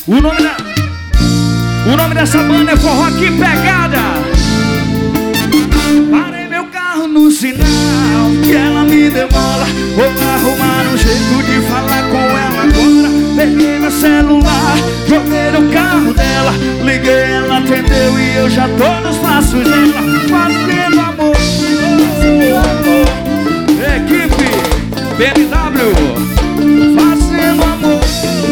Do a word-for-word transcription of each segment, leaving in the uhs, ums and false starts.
O nome da... O nome dessa banda é Forró Que Pegada. Parei meu carro no sinal, que ela me demola. Vou arrumar um jeito de falar com ela agora. Peguei meu celular, joguei no carro dela. Liguei, ela atendeu e eu já tô nos passos dela. Fazendo amor. Equipe B M W, fazendo amor.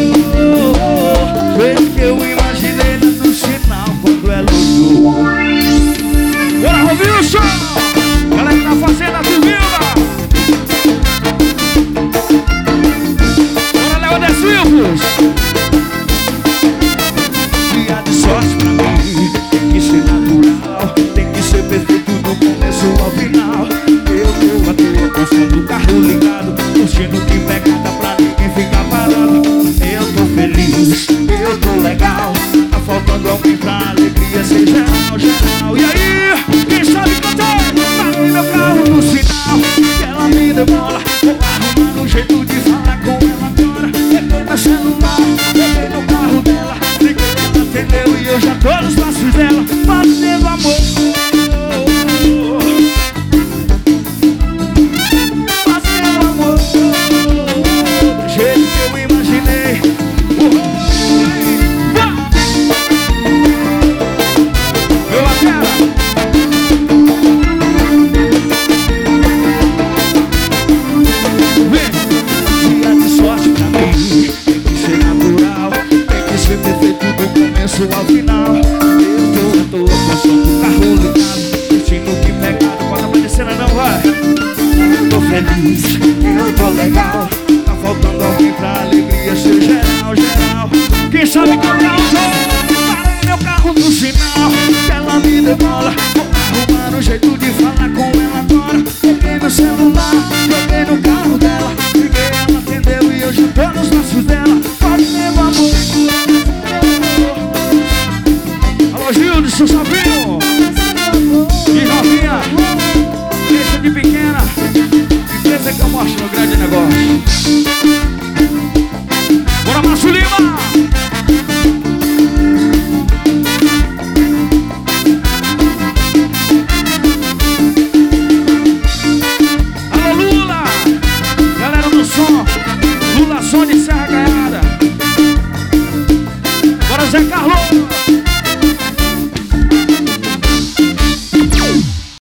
Fez que eu imaginei no sinal quando ela usou. Bora, Robinho! Galera que tá fazendo a Silvila. Bora, Léo de Silvos. Dia de sorte pra mim tem que ser natural, tem que ser perfeito do começo ao final. Eu tô à toa com o som do carro ligado, curtindo que pegada pra ninguém ficar parado. Eu tô feliz, eu tô legal, tá faltando alguém pra alegria ser geral, geral. E aí, quem sabe cantar? Parei meu carro no sinal, que ela me demola. Vou arrumar um jeito de falar com ela agora. Peguei meu celular, peguei no carro dela. Liguei, ela atendeu e eu já tô nos passos dela. Fazendo amor. Fazendo amor do jeito que eu imaginei. Uhul. Meu aquela. Dia de sorte pra mim tem que ser natural, tem que ser perfeito do começo ao final. Eu tô à toa com o som do carro ligado, curtindo que pegado. Bota pra descer, não vai. Eu tô feliz, eu tô legal, tá faltando alguém pra alegria ser geral, geral. Quem sabe cantar o som? Parei meu carro no sinal, que ela me demola. Vou arrumar um jeito de falar com ela agora. Peguei meu celular, joguei no carro dela. Liguei, ela atendeu e eu já tô nos braços dela. Fazendo amor. Alô, Gildo, seu Sabinho. De novinha, deixa de pequena. Empresa que eu mostro no grande negócio. Bora, Márcio Lima.